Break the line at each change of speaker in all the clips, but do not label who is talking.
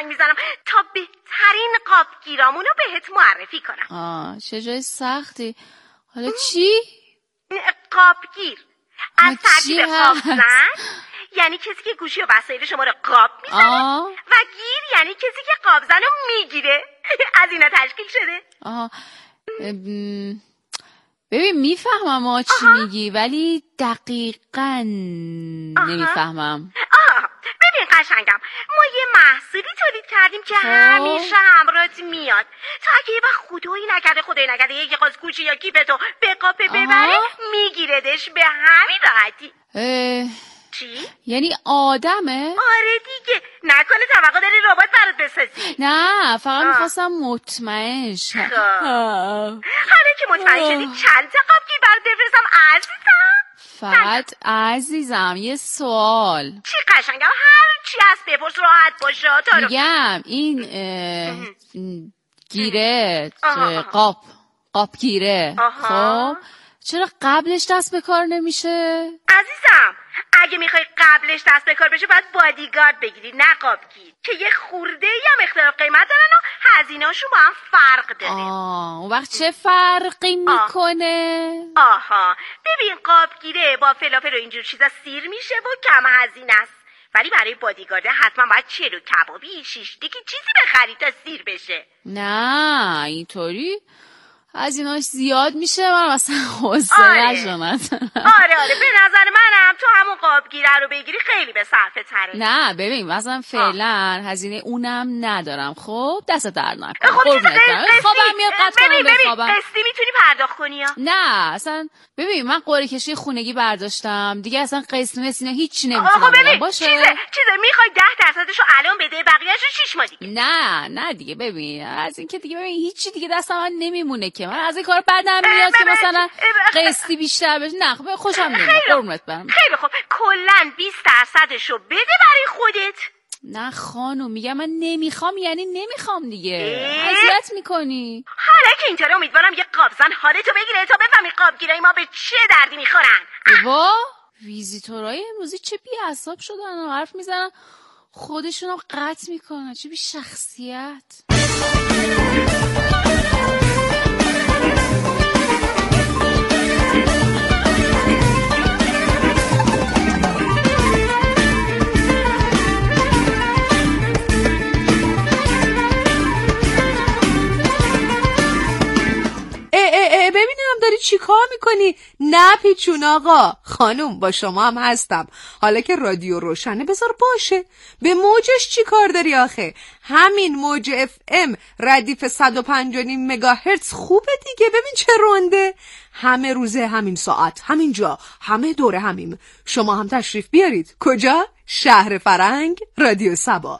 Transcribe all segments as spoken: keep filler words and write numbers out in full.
زنگ میزنم تا بهترین قابگیرامونو بهت معرفی کنم.
آه چه جای سختی. حالا چی؟
قابگیر از ترکیب قابزن یعنی کسی که گوشی و وسایل شما رو قاب میزنه و گیر یعنی کسی که قابزن رو میگیره. از اینا تشکیل شده.
آها ببین میفهمم آه چی میگی ولی دقیقاً نمیفهمم.
آها ببین قشنگم، ما یه محصولی تولید کردیم که همیشه همراهت میاد تا اگه یه وقت خدایی نکرده خدایی نکرده یکی خواست گوشی یا کیپتو به قاپه ببره میگیردش به همین راحتی.
اه...
چی؟
یعنی آدمه؟
آره دیگه. نکنه توقع داری ربات برات بسازی؟
نه فقط میخواستم مطمئن شم.
حالا که مطمئن شدی چند تا قابگیر برات بفرستم عزیزم؟
فقط عزیزم یه سوال.
چی قشنگم؟ هر چی هست بپرس راحت باشه.
میگم این گیره قاب قاب گیره خب چرا قبلش دست به کار نمیشه؟
عزیزم اگه میخوای قبلش دست به کار بشه باید بادیگارد بگیری نه قابگیر که یه خورده هم اختلاف قیمت دارن و هزینه‌شون با هم فرق داره.
آه اون وقت چه فرقی میکنه؟
آه. آها ببین قابگیره با فلافل و اینجور چیزا سیر میشه و کم هزینه است، ولی برای بادیگارد حتما باید چلو کبابی شیش دیگه چیزی بخری تا سیر بشه.
نه اینطوری هزینه‌اش زیاد میشه من اصلا حوصله‌اش ندارم.
آره آره به نظر منم تو همون قابگیره رو بگیری خیلی به صرفه تره.
نه ببین مثلا فعلا هزینه اونم ندارم. خب دست در نکن.
خب چیز
خوابم میاد قطع کنم بخوابم.
قسطی میتونی پرداخت کنی ها؟
نه اصلا ببین من قرعه کشی خونگی برداشتم دیگه، اصلا قسط مثل اینا هیچ نمیتونم بدم. باشه
چیزه چیزه میخوای ده درصدشو الان بده بقیه‌اشو شش ماه دیگه.
نه نه دیگه ببین از این که دیگه ببین هیچی دیگه دستم من نمیمونه که من از این کار بدم میاد که مثلا قسطی بیشتر بشه. نه خب خوشم نمیاد قربونت برم.
خیلی خوب کلا بیست درصدشو بده برای خودت.
نه خانم میگم من نمیخوام یعنی نمیخوام دیگه. اذیت میکنی.
حالا که اینطوره امیدوارم یه قابزن حالتو بگیره تا بفهمی قابگیرای ما به چه دردی میخورن.
وا ویزیتورای امروزی چه بی‌عصاب شدن و حرف میزنن خودشونو قطع میکنن. چه بی شخصیت.
ببینم داری چی کار میکنی؟ نه پیچون آقا. خانوم با شما هم هستم. حالا که رادیو روشنه بذار باشه. به موجش چی کار داری آخه؟ همین موج اف ام ردیف صد و پنج و نیم مگاهرتز خوبه دیگه. ببین چه رونده. همه روزه همین ساعت همین جا همه دوره همیم. شما هم تشریف بیارید. کجا؟ شهر فرنگ رادیو سبا.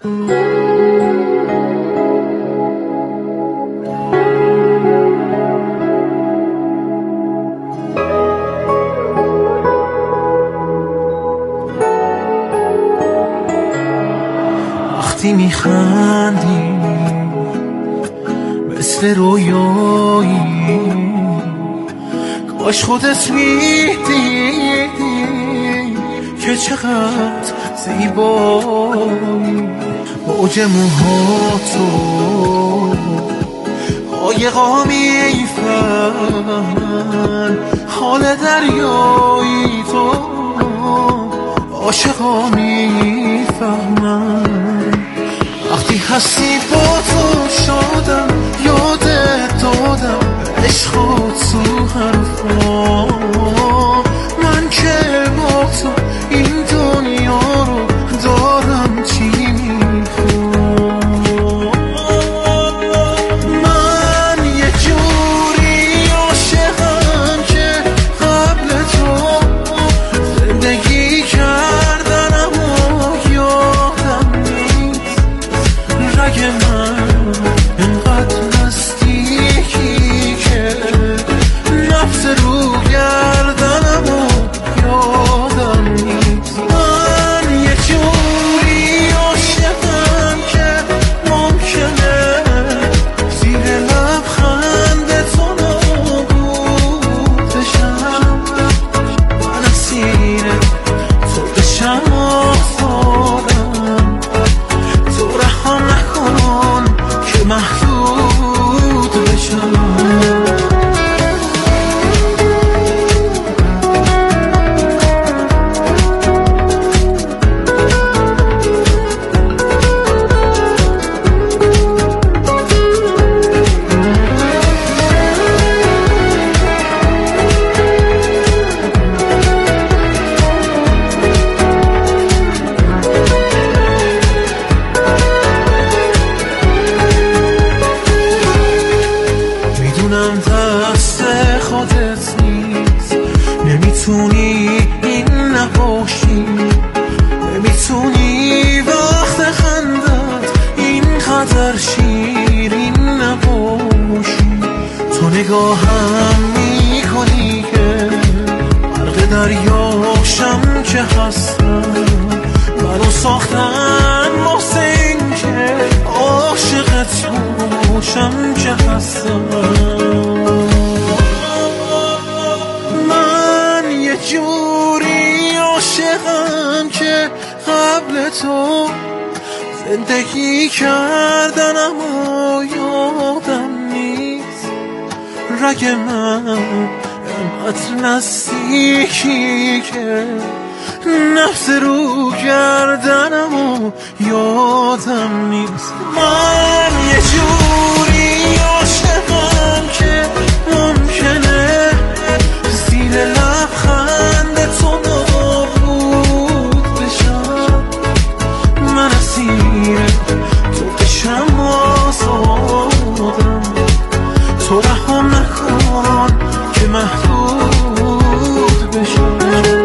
وقتی میخندی مثل رویایی کاش خودت میدیدی که چقدر زیبایی. موج موهاتو قایقا میفهمن حال دریایی تو عاشقا میفهمن. وقتی هستی با تو شادم یادت دادم عشقات تو حرفا. من که با تو این دنیا رو دارم چی میخوام. من یه جوری عاشقم که قبل تو زندگی کردنم و یادم نیست. رگ من انقدر نزدیکی که نفس رو گرد اینقدر شیرین نباشی. تو نگاهم میکنی که غرق دریاشم که هستم. منو ساختن واسه این که عاشق توشم که هستم. من یه جوری عاشقم که قبل تو زندگی کردن اما یادم نیست. رگ من انقدر نزدیکی که نفس رو کردنم و یادم نیست. من یه جوری عاشقم که ممکنه زیر لبخند تو نابود بشم. من اسیر تو بشم آزادم. تو رحم نکن که محدود بشم.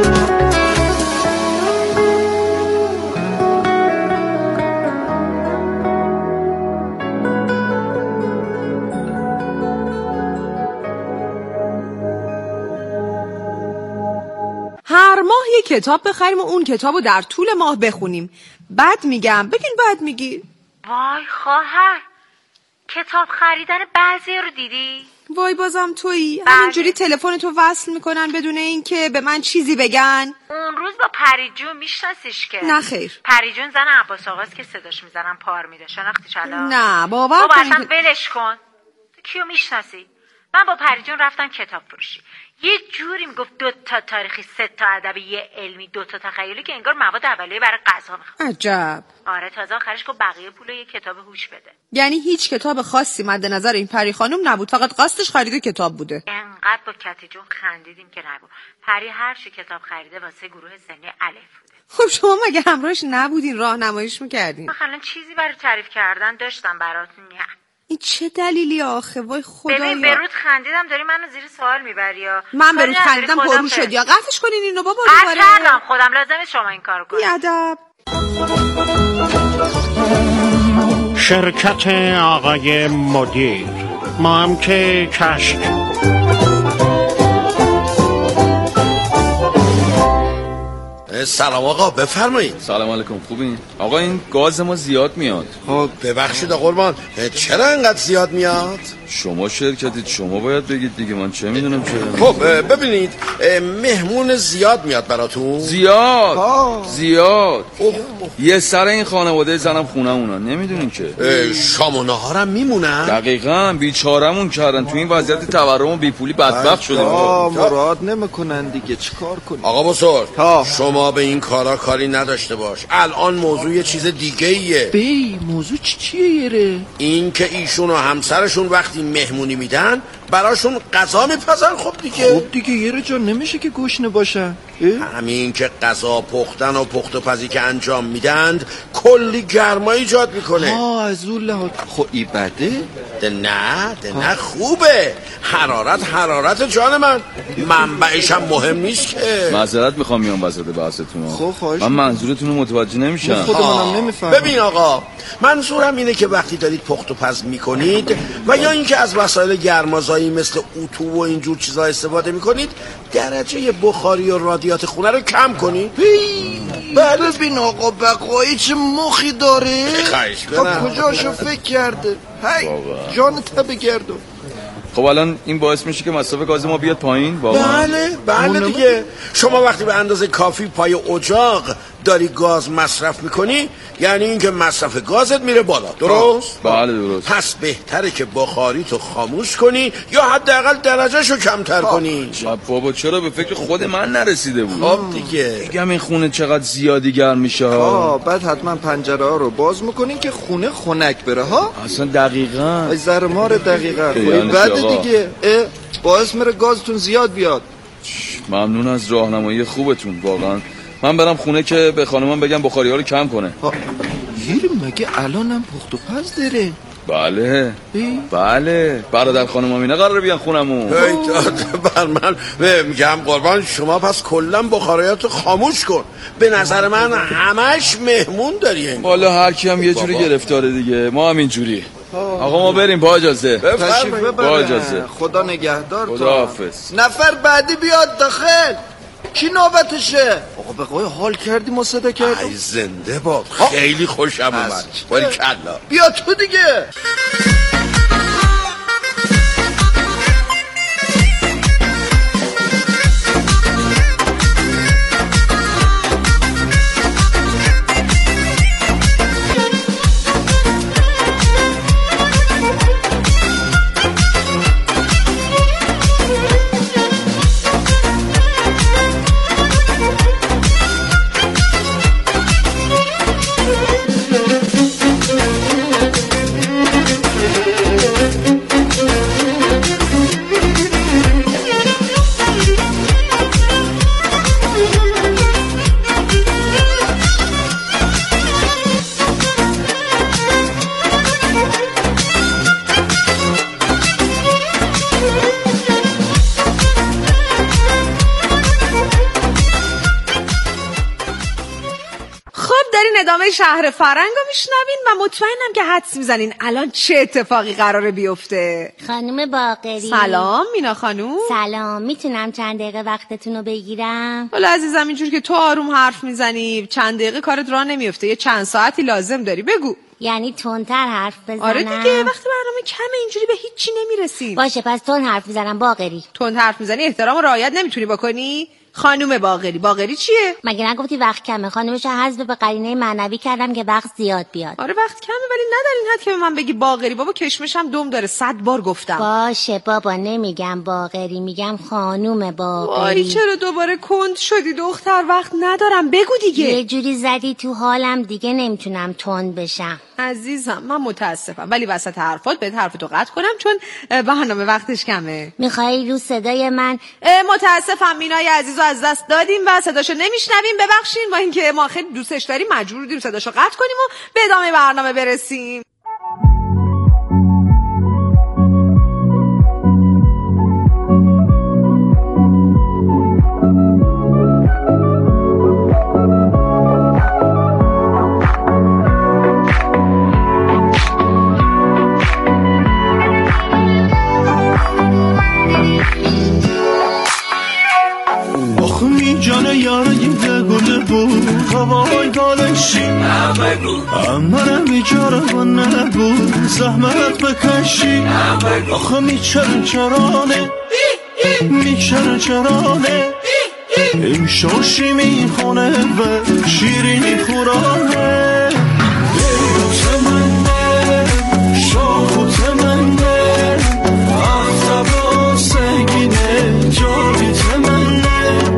هر ماه یه کتاب بخریم و اون کتاب رو در طول ماه بخونیم. بعد میگم بگین بعد میگی.
وای خواهر، کتاب خریدن بعضی رو دیدی؟
وای بازم تویی.
بله.
همینجوری تلفن تو وصل میکنن بدون اینکه به من چیزی بگن.
اون روز با پریجون میشناسیش که؟
نه خیر.
پریجون زن عباس آقاست که صداش میزنن پار میده. شناختیش الان؟
نه باور
بابا
کن
اصلا
که-
ولش کن. تو کیو میشناسی؟ من با پریجون رفتم کتاب فروشی. یه جوری میگفت دو تا تاریخی، سه تا ادبی، یه علمی، دو تا تخیلی که انگار مواد اولیه برای غذا میخواد.
عجب.
آره تازه آخرش گفت بقیه پولو یه کتاب هوش بده.
یعنی هیچ کتاب خاصی مد نظر این پری خانم نبود، فقط قصدش خرید کتاب بوده.
انقدر با کتی جون خندیدیم که نگو. پری هر چی کتاب خریده واسه گروه سنی الف بوده.
خب شما مگه همراهش نبودین راهنماییش میکردین؟
مثلا چیزی برای تعریف کردن داشتم برات؟ نه.
این چه دلیلی آخه؟ وای
ببین
خدایا.
برود خندیدم داری منو زیر سوال میبری یا
من برود خندیدم پرو شد یا قطعش کنین اینو بابا دوباره.
قطع کردم خودم، لازمه شما این کارو کنید.
بیادب.
شرکت آقای مدیر، ما هم که کشک.
سلام آقا، بفرمایید.
سلام علیکم، خوبین؟ آقا این گاز ما زیاد میاد.
خب ببخشید آقا قربان، چرا انقدر زیاد میاد؟
شما شرکتید، شما باید بگید دیگه، من چه میدونم چرا.
خب ببینید مهمون زیاد میاد براتون.
زیاد
آه.
زیاد اوه. یه سر این خانواده زنم خونه اونا، نمیدونین که
شام و نهارم میمونن.
دقیقاً بیچارمون کردن تو این وضعیت تورم و بیپولی بدبخت شدیم.
مراد نمیکنن دیگه، چیکار کنیم؟
آقا بزرگ شما به این کارا کاری نداشته باش. الان موضوع یه چیز دیگه ایه.
بی موضوع چی چیه یره؟ این
که ایشون و همسرشون وقتی مهمونی میدن براشون غذا میپزن. خب دیگه
خب دیگه یره جان نمیشه که گشنه باشن.
همین که غذا پختن و پخت و پزی که انجام میدند کلی گرما ایجاد میکنه.
آه از اون لحاظ خب ای بده؟
ده نه ده نه خوبه. حرارت حرارت جان من، منبعش هم مهم نیست که.
معذرت میخوام میام وسط بحثتون.
خب خواهش
من منظورتون رو متوجه نمیشم.
خود منم نمیفهمم.
ببین آقا، منظورم اینه که وقتی دارید پخت و پز میکنید و یا اینکه از وسایل گرمازایی مثل اتو و اینجور چیزا استفاده میکنید، درجه بخاری و رادیات خونه رو کم کنید.
بله. ببین آقا بقایی چه مخی داره.
خواهش
خب
کنم.
کجاشو فکر کرده؟ هی جان تبه گردو.
خب الان این باعث میشه که مصرف گاز ما بیاد پایین.
بله بله دیگه. شما وقتی به اندازه کافی پای اجاق داری گاز مصرف میکنی یعنی اینکه مصرف گازت میره بالا. درست؟
بله درست.
پس بهتره که بخاریتو خاموش کنی یا حداقل درجهشو کمتر کنی.
بابا چرا به فکر خود من نرسیده بود؟
خب دیگه
میگم این خونه چقدر زیادی گرم میشه.
آه بعد حتما پنجره ها رو باز میکنین که خونه خنک بره ها.
اصلا دقیقاً
ای زرمار دقیقاً.
یعنی
بعد دیگه باعث میره گازتون زیاد بیاد.
ممنون از راهنمایی خوبتون واقعا. من برم خونه که به خانمم بگم بخاری ها رو کم کنه.
گیر مگه الانم پخت و پز داره؟
بله بله برادر خانم آمینه قراره بیان خونمون.
بر من میگم قربان شما پس کلا بخارایات خاموش کن. به نظر من همش مهمون داری.
والا هر کی هم یه جوری گرفتاره دیگه، ما هم اینجوری. آقا ما بریم با اجازه.
تشریف ببره.
با اجازه.
خدا نگهدار.
خدا حافظ.
نفر بعدی بیاد داخل. کی نوبتشه؟ آقا به قول حال کردی ما صدا کردیم.
ای زنده باد، خیلی خوشم اومد. باریکلا.
بیا تو دیگه.
ادامه شهر فرنگ رو میشنوین و مطمئنم که حدس میزنین الان چه اتفاقی قراره بیفته.
خانم باقری.
سلام مینا خانوم.
سلام، میتونم چند دقیقه وقتتون رو بگیرم؟
حالا عزیزم اینجور که تو آروم حرف میزنی چند دقیقه کارت راه نمیفته، یه چند ساعتی لازم داری. بگو.
یعنی تندتر حرف بزنم؟
آره دیگه، وقتی برنامه کمه اینجوری به هیچی نمیرسیم.
باشه پس تند حرف میزنم باقری.
تند حرف میزنی احترام و رعایت نمیتونی بکنی؟ خانم باقری. باقری چیه؟
مگه نگفتی وقت کمه؟ خانمش حذف به قرینه معنوی کردم که وقت زیاد بیاد.
آره وقت کمه ولی نه در این حد که به من بگی باقری. بابا کشمشم دم داره، صد بار گفتم.
باشه بابا نمیگم باقری، میگم خانم باقری.
وای چرا دوباره کند شدی دختر؟ وقت ندارم بگو دیگه.
یه جوری زدی تو حالم دیگه نمیتونم تند بشم.
عزیزم من متاسفم ولی وسط حرفات بهت حرفتو قطع کنم چون برنامه وقتش کمه.
میخوای رو صدای من؟
متاسفم مینای عزیزو از دست دادیم و صداشو نمیشنویم، ببخشین. با اینکه ما خیلی دوستش داریم مجبور بودیم صداشو قطع کنیم و به ادامه برنامه برسیم.
هوای دالشی امرم بیچاره من نبود زحمت بکشی آخه میچرن چرانه میچرن چرانه این شوشی میخونه و شیرینی خورانه بیوت منه شوت منه افتب و سنگینه جاویت منه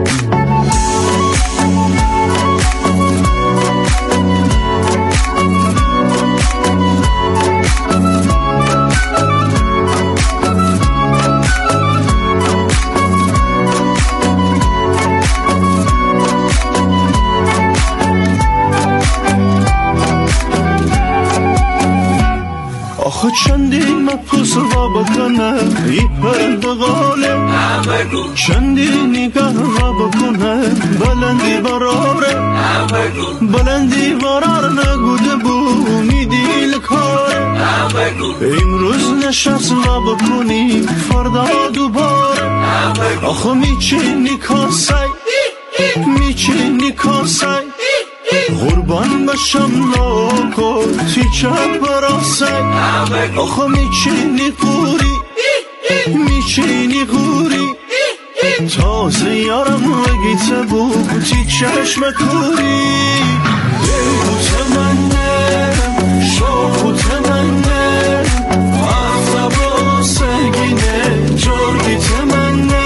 آخه چندین مکوس را بکنه ای پردغاله چندین نگاه را بکنه بلندی براره بلندی برار نگوده بو میدیل کاره امروز نشست را بکنی فردا دوباره آخه میچینی کاسه میچینی کاسه قربان بشم ناکو تی چپ براسه آخه میچینی قوری میچینی قوری تازه یارم وگیته بود تی چشم کوری بیوت منه شوت منه افتب و سنگینه جرگیت منه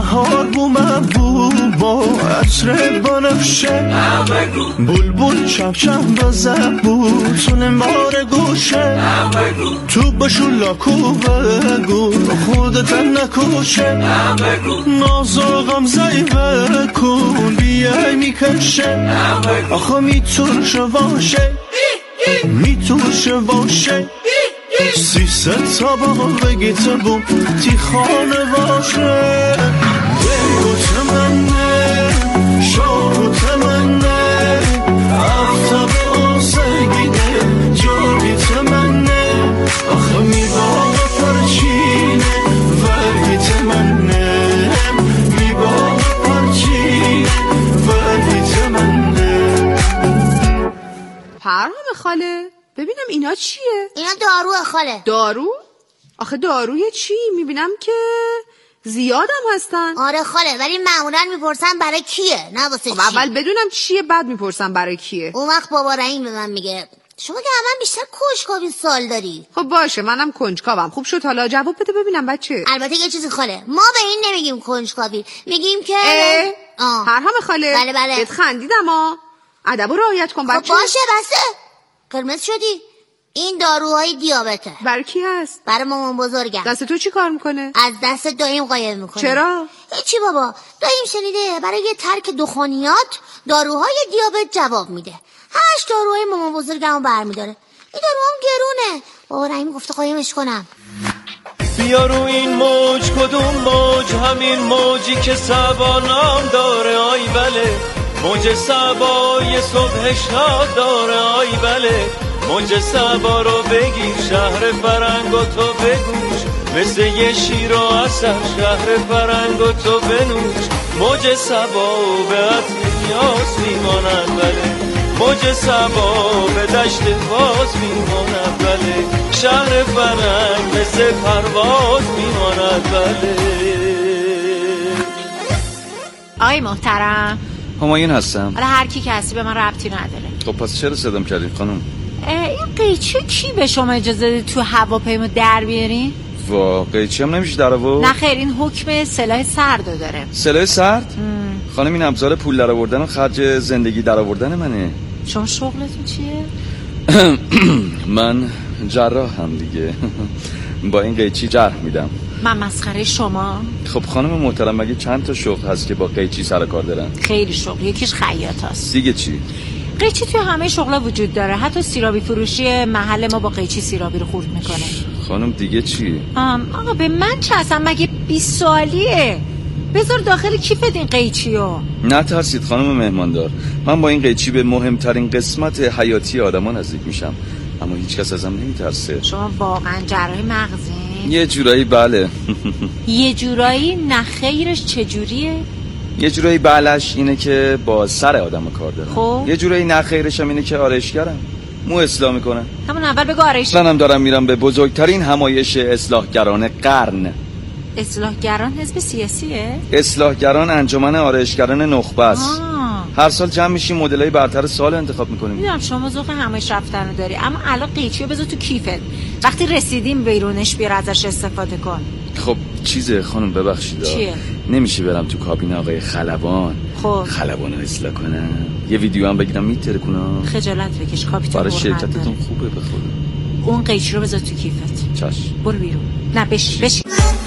بهار بو محبوبا عطر بنفشه بلبل چپ چپ بزه بود تو نمار گوشه تو بشو لاکو بگو خودت نکشه نازو غمزه بکن بیای میکشه آخه میتوشه باشه میتوشه باشه سیست طبق بگی تبو تی خانه باشه بگو تمنه شو تمنه افتب آسگیده جاگی تمنه آخه میباغ پرچینه ولی تمنه میباغ پرچینه ولی تمنه.
پرهام خاله ببینم اینا چیه؟
اینا داروه خاله.
دارو؟ آخه داروی چی؟ میبینم که زیادم هستن.
آره خاله ولی معمولا میپرسن برای کیه نه واسه چی.
اول بدونم چیه بعد میپرسن برای کیه.
اون وقت بابا رحیم به من میگه شما که همه بیشتر کنجکاوی سال داری.
خب باشه منم کنجکاوم. خوب شد حالا جواب بده ببینم بچه.
البته یه چیزی خاله ما به این نمیگیم کنجکاوی میگیم که
آه پرهام خاله
بله بله
بهت خندیدم ها. ادبو رعایت کن بچه.
خب باشه بسه قرمز شدی. این داروهای دیابته.
برای کی هست؟
برای مامان بزرگم.
دست تو چی کار میکنه؟
از دست دایم قایم میکنه.
چرا؟
هیچی بابا دایم شنیده برای یه ترک دخانیات داروهای دیابت جواب میده. هشت داروهای مامان بزرگمو برمیداره. این داروهام گرونه. بابا رحیم گفته قایمش کنم.
بیا رو این موج کدوم موج همین موجی که سبا نام داره آی بله موج سبا یه صبح شاد داره آی بله موج سبا رو بگیر شهر فرنگ و تو بگوش مثل یه شیر و اثر شهر فرنگ و تو بنوش موج سبا به عطر نیاز میماند بله موج سبا به دشت باز میماند بله شهر فرنگ مثل پرواز میماند بله.
آی محترم
همایون هستم.
حالا هر کی که هستی به من ربطی نداره.
خب پس چرا صدام کردین خانم؟
این قیچی کی به شما اجازه داد تو هواپیما در بیارین؟
وا قیچی هم نمیشه در آورد؟
نه خیر این حکم سلاح سردو داره.
سلاح سرد؟ خانم این ابزار پول در آوردن و خرج زندگی در آوردن منه.
شما شغلتون چیه؟
من جراحم دیگه. با این قیچی جرح میدم.
من مسخره شما؟
خب خانم محترم مگه چند تا شغل هست که با قیچی سر کار دارن؟
خیلی شغل یکیش خیاط هست.
دیگه چی؟
قیچی توی همه شغلا وجود داره. حتی سیرابی فروشی محل ما با قیچی سیرابی رو خورد میکنه.
خانم دیگه چی؟
آم آقا به من چه اصلا مگه بیست سالیه؟ بذار داخل کیفت این قیچیو.
نترسید خانم مهماندار من با این قیچی به مهمترین قسمت حیاتی آدما نزدیک میشم اما هیچ کس ازم نمیترسه.
شما واقعا جراح مغزین؟
یه جورایی بله.
یه جورایی نه خیرش چجوریه؟
یه جورایی بلش اینه که با سر آدم کار دارم.
خب
یه جورایی نه خیرش هم اینه که آرایشگرم. مو اصلاح میکنم.
همون اول بگو آرایش.
منم دارم میرم به بزرگترین همایش اصلاحگران قرن.
اصلاحگران حزب سیاسیه؟
اصلاحگران انجمن آرایشگران نخبه است. هر سال جمع میشیم مدلای برتر سال انتخاب میکنیم.
میدونم شما ذوق همایش رفتن رو داری اما الان قیچیو بذار تو کیفت. وقتی رسیدیم بیرونش بیار ازش استفاده کن.
خب چیزه خانم ببخشید.
چیه؟
نمیشه برم تو کابین آقای خلبان.
خب
خلبان رو اصلاح کنم. یه ویدیو هم بگیرم میتره کنم.
خجالت بکش کاپیتان.
برای شرکتتون خوبه به خدا.
اون قیچی رو بذار تو کیفت.
چشم.
برو بیرون. نه بش بش.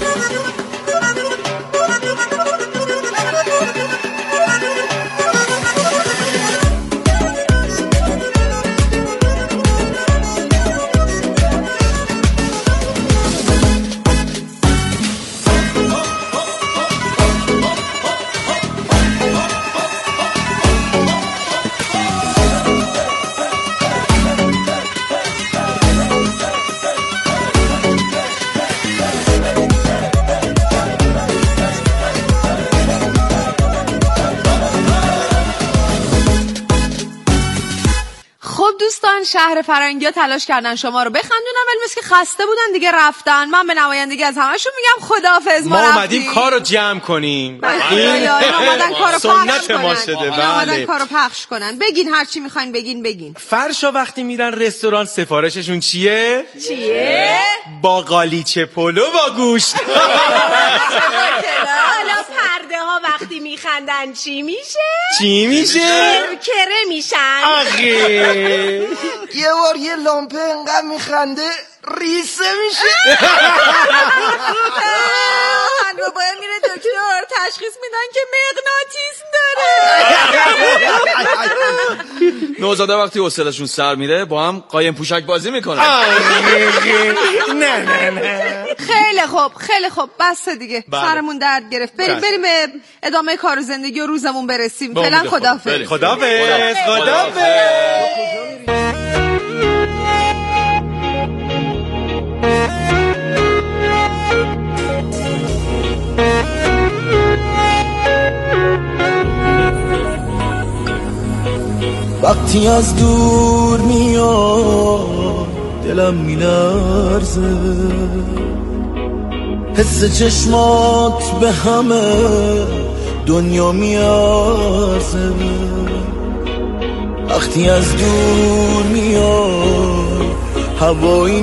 شهر فرنگی ها تلاش کردن شما رو بخندونن ولی مثل که خسته بودن دیگه رفتن. من به نمایندگی از همشون میگم خداحافظ.
ما اومدیم کارو جمع کنیم.
این اومدن کارو
سنت ما شده.
اومدن کارو پخش کنن. بگین هر چی میخواین بگین بگین.
فرشا وقتی میرن رستوران سفارششون چیه؟
چیه؟
با قالیچه پلو با گوشت.
حالا
ها وقتی میخندن چی میشه؟
چی میشه؟
کره میشن.
آخه
یه بار یه لامپه انقدر میخنده ریسه میشه.
هنو باید میره دکتر تشخیص میدن که مغناطیس داره.
نوزاده وقتی حوصله‌شون سر میره با هم قایم پوشک بازی میکنن.
نه نه نه.
خیلی خوب خیلی خوب بس دیگه.
بله.
سرمون درد گرفت. بریم بریم به ادامه کار و زندگی و روزمون برسیم. فعلا خداحافظ.
خداحافظ. خداحافظ.
وقتی از دور میاد دلم میلرزه، حس چشمات به همه دنیا میارزه. وقتی از دور میاد هوایی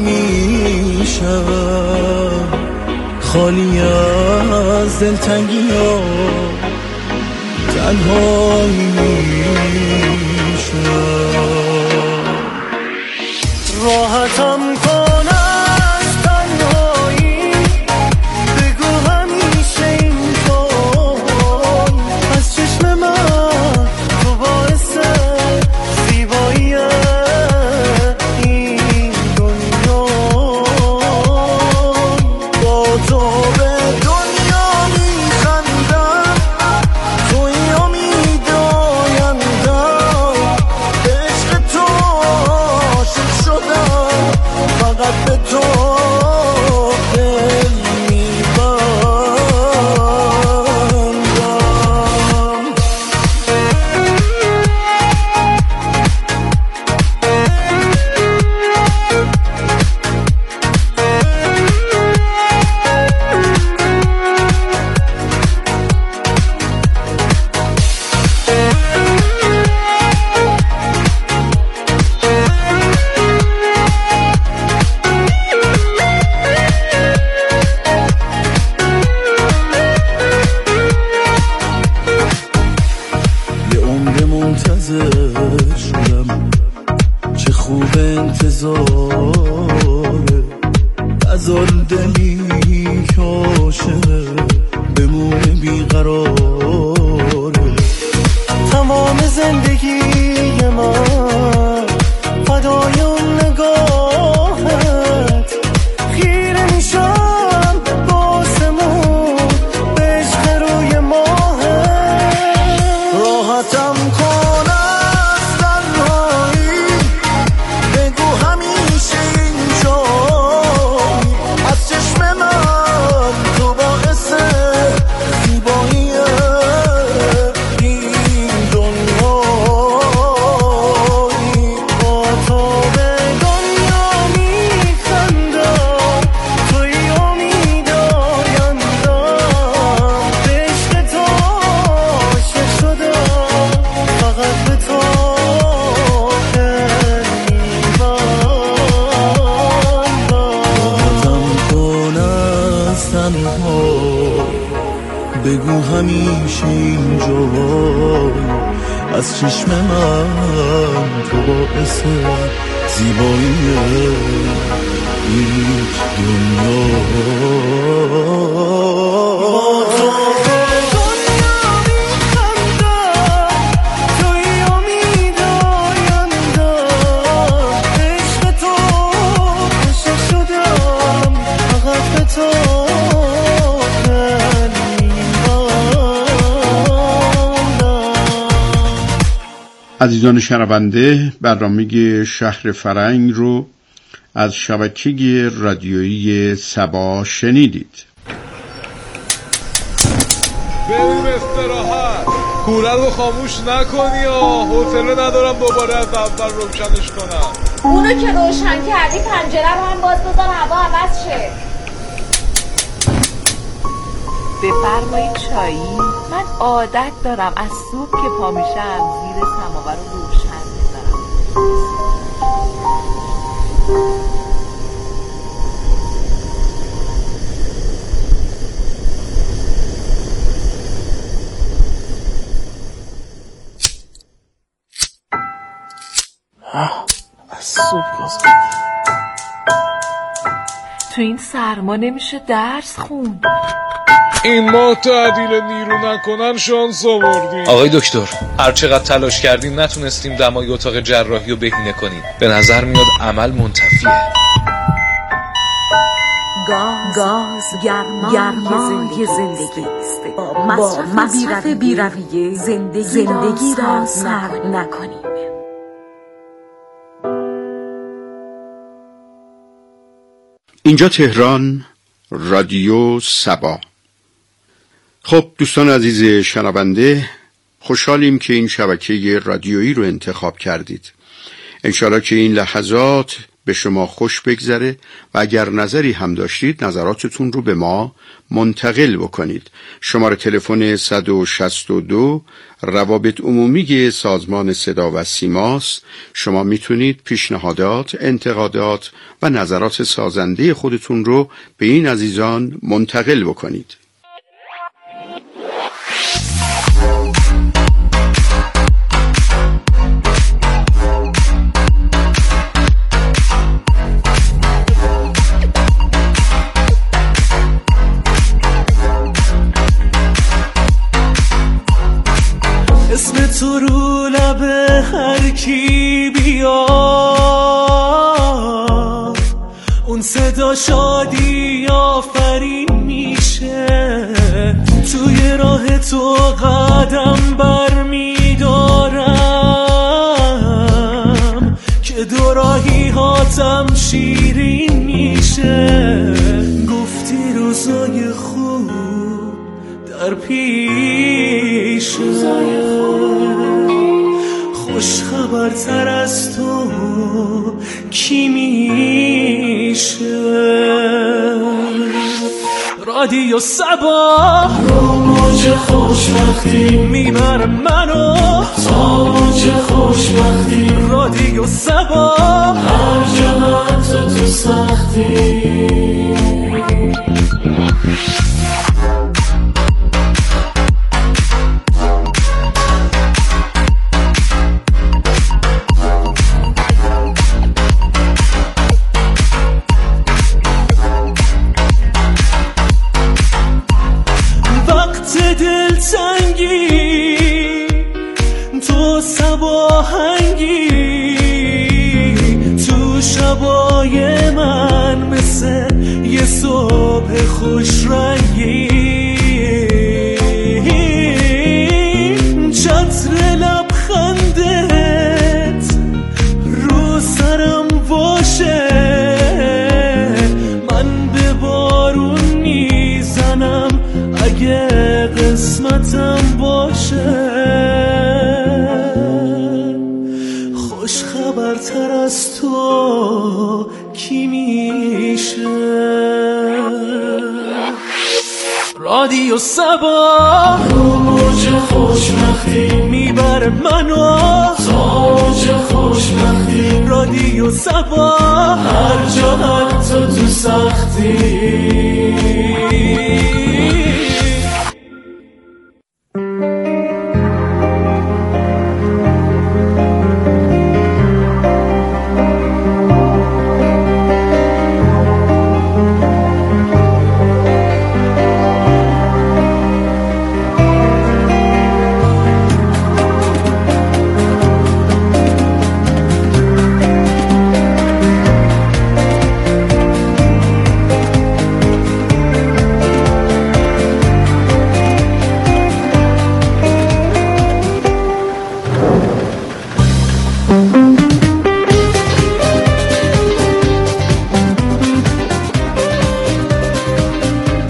میشم، خالی از دلتنگی ها تنهایی میشم. راحتم کن از تنهایی، بگو همیشه اینطور از چشم من تو باعث زیبایی این دنیا. با تو به دنیا میخندم، توی امید آیندم، به عشق تو عاشق شدم، فقط به تو دل میبندم. یه عمر منتظر شدم، چه خوب انتظاره، غزال دلی که عاشقه بمونه بیقراره. تمام زندگی من فدای اون نگاهت، خیره میشم باسمون به عشق روی ماهت. راحتم کن از تنهایی، بگو همیشه اینجایی، از چشم من تو باعث زیبایی این دنیایی. با تو به دنیا میخندم، توی امید آیندم، به عشق تو عاشق شدم، فقط به تو دل میبندم. کن از تنها، بگو همیشه اینجایی، از چشم من تو باعث زیبایی این دنیا.
عزیزان شنونده، برنامه شهر فرنگ رو از شبکه رادیویی سبا شنیدید.
بریم استراحت. کولر رو خاموش نکنی یا حوصله ندارم دوباره از اول روشنش کنم.
اونو که روشن کردی پنجره رو هم باز بذار هوا عوض شه.
بفرمایید چایی. من عادت دارم از صبح که پا میشم زیر سماور رو روشن میذارم.
از صبح گذاری
تو این سرما نمیشه درس خون.
این ماه تعدیل نیرو نکنن شانس آوردیم.
آقای دکتر، هر چقدر تلاش کردیم نتونستیم دمای اتاق جراحی رو بهینه کنیم. به نظر میاد عمل منتفیه.
گاز, گاز گرمای, گرمای زندگی است. با مصرف بیرویه زندگی, زندگی را سرد نکنیم.
اینجا تهران، رادیو سبا. خب دوستان عزیز شنونده، خوشحالیم که این شبکه رادیویی رو انتخاب کردید. انشالله که این لحظات به شما خوش بگذره و اگر نظری هم داشتید نظراتتون رو به ما منتقل بکنید. شماره تلفن صد و شصت و دو روابط عمومی سازمان صدا و سیماست. شما میتونید پیشنهادات، انتقادات و نظرات سازنده خودتون رو به این عزیزان منتقل بکنید.
اسم تو رو لب هر کی بیاد، اون صدا شادی آفرین میشه. توی راه تو قدم بر میدارم که دو راهی هاتم شیرین میشه. گفتی روزای خوب در پیش، خوش خبرتر از تو کی میشه؟ رادیو سبا رو موج خوشبختی میبره منو تا موج خوشبختی. رادیو سبا هر جا تو تو سختی. تو سباهنگی تو شبای من مثل یه صبح خوش رنگی. چتر لبخندت رو سرم باشه، من به بارون میزنم اگه قسمتم باشه. خوش خبرتر از تو کی میشه؟ رادیو سبا رو موج خوشبختی میبره منو تا موج خوشبختی. رادیو سبا هر جا حتی تو سختی.